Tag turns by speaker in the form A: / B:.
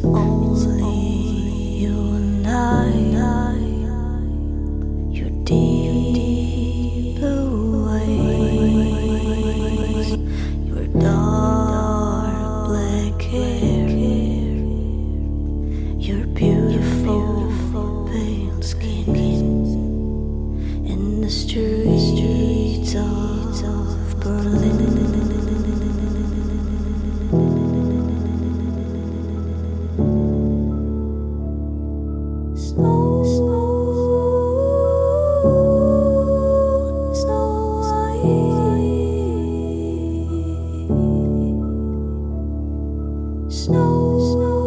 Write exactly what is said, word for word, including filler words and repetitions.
A: only you and I. Your deep blue eyes, your dark black hair, your beautiful pale skin, in the streets of Berlin. Snow, snow white, snow, snow.